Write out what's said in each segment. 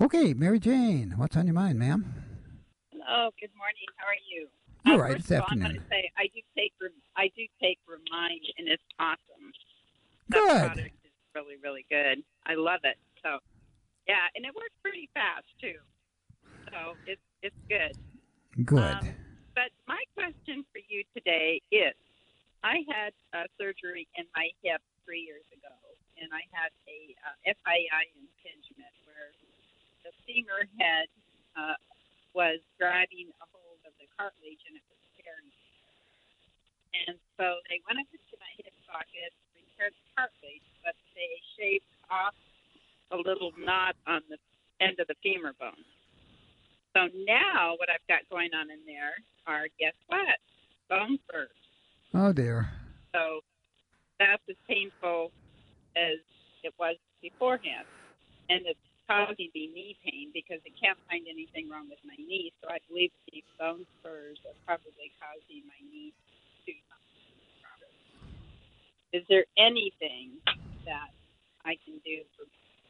Okay, Mary Jane, what's on your mind, ma'am? Hello, good morning. How are you? All right, First it's of all, I'm going to afternoon. say I do take Remind, and it's awesome. That Good, product is really really good. I love it. So yeah, and it works pretty fast too. So it's good. good. Um, but my question for you today is: I had surgery in my hip 3 years ago, and I had a FII impingement where the femur head uh, was grabbing a hold of the cartilage and it was tearing. And so they went up into my hip socket, repaired the cartilage, but they shaved off a little knot on the end of the femur bone. So now what I've got going on in there are, guess what? Bone spurs. Oh dear. So that's as painful as it was beforehand. And it's causing me knee pain because it can't find anything wrong with my knee. So I believe the bone spurs are probably causing my knee to. Is there anything that I can do for?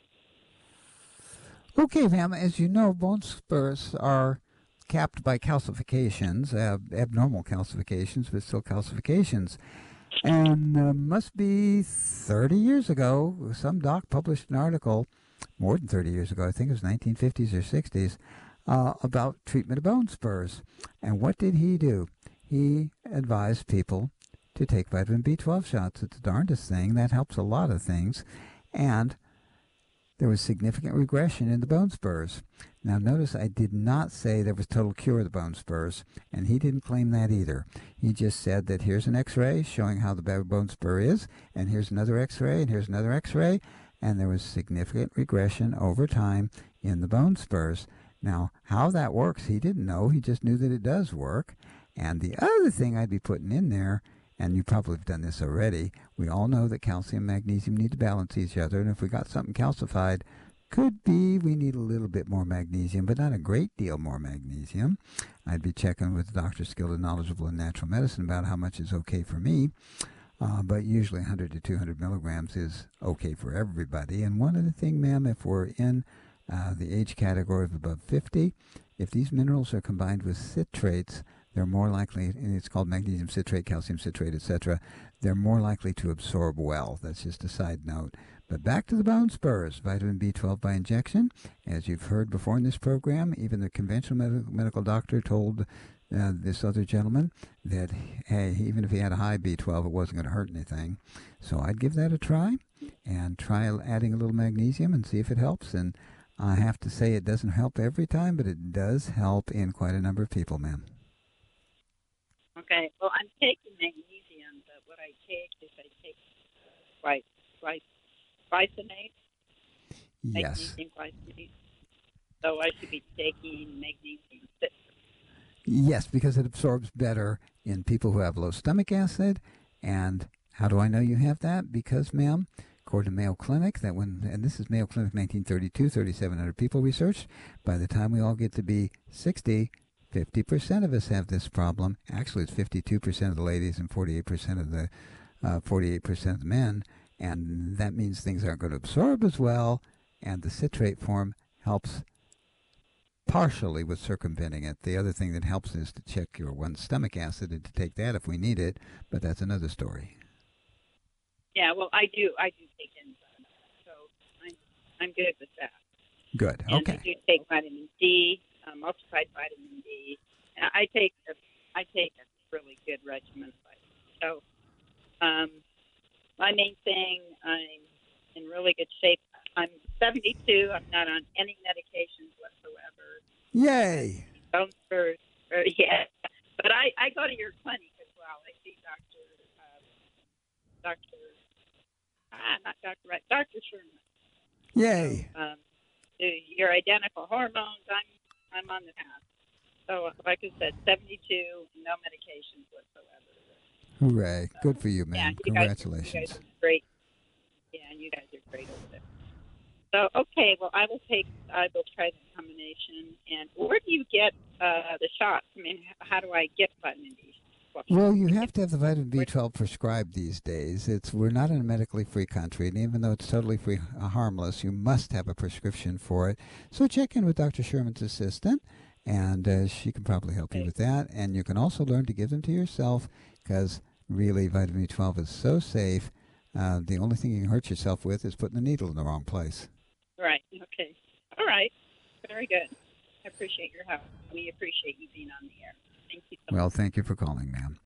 Okay, ma'am, as you know, bone spurs are capped by calcifications, abnormal calcifications, but still calcifications. And must be 30 years ago, some doc published an article, more than 30 years ago, I think it was 1950s or 60s, about treatment of bone spurs. And what did he do? He advised people to take vitamin B12 shots. It's the darndest thing. That helps a lot of things. And there was significant regression in the bone spurs. Now, notice I did not say there was total cure of the bone spurs, and he didn't claim that either. He just said that here's an x-ray showing how the bone spur is, and here's another x-ray, and here's another x-ray, and there was significant regression over time in the bone spurs. Now, how that works, he didn't know. He just knew that it does work. And the other thing I'd be putting in there, and you probably have done this already, we all know that calcium and magnesium need to balance each other, and if we got something calcified, could be we need a little bit more magnesium, but not a great deal more magnesium. I'd be checking with a doctor skilled and knowledgeable in natural medicine about how much is okay for me, but usually 100 to 200 milligrams is okay for everybody. And one other thing, ma'am, if we're in the age category of above 50, if these minerals are combined with citrates, they're more likely, and it's called magnesium citrate, calcium citrate, etc., they're more likely to absorb well. That's just a side note. But back to the bone spurs, vitamin B12 by injection. As you've heard before in this program, even the conventional medical doctor told this other gentleman that, hey, even if he had a high B12, it wasn't going to hurt anything. So I'd give that a try and try adding a little magnesium and see if it helps. And I have to say it doesn't help every time, but it does help in quite a number of people, ma'am. Okay, well, I'm taking magnesium, but what I take is I take gly- gly- glycinate, Yes. magnesium glycinate. So I should be taking magnesium citrate. Yes, because it absorbs better in people who have low stomach acid. And how do I know you have that? Because, ma'am, according to Mayo Clinic, and this is Mayo Clinic 1932, 3,700 people researched, by the time we all get to be 60, 50% of us have this problem. Actually, it's 52% of the ladies and 48% of the 48% of the men. And that means things aren't going to absorb as well. And the citrate form helps partially with circumventing it. The other thing that helps is to check your one stomach acid and to take that if we need it, but that's another story. Yeah, well, I do take enzymes, so I'm I'm good with that. Good. And I Okay. do take vitamin D, multiplied vitamin D. And I take a really good regimen of vitamins. So my main thing, I'm in really good shape. I'm 72. I'm not on any medications whatsoever. Yay. The bone spurs, yeah. But I go to your clinic as well. I see Doctor, not Doctor Right, Doctor Sherman. So Yay. your identical hormones. I'm on the path. So like I said, 72, no medications whatsoever. Hooray. So Good for you, yeah, ma'am. you guys Congratulations. are great. Yeah, and you guys are great over there. So okay, well I will try the combination. And where do you get the shots? I mean, how do I get vitamin D? What should Well, you we have get? to have the vitamin B12 prescribed these days. We're not in a medically free country, and even though it's totally free, harmless, you must have a prescription for it. So check in with Dr. Sherman's assistant, and she can probably help you Okay. with that. And you can also learn to give them to yourself, because really, vitamin B12 is so safe. The only thing you can hurt yourself with is putting the needle in the wrong place. Right. Okay. All right. Very good. I appreciate your help. We appreciate you being on the air. Thank you so much. Well, thank you for calling, ma'am.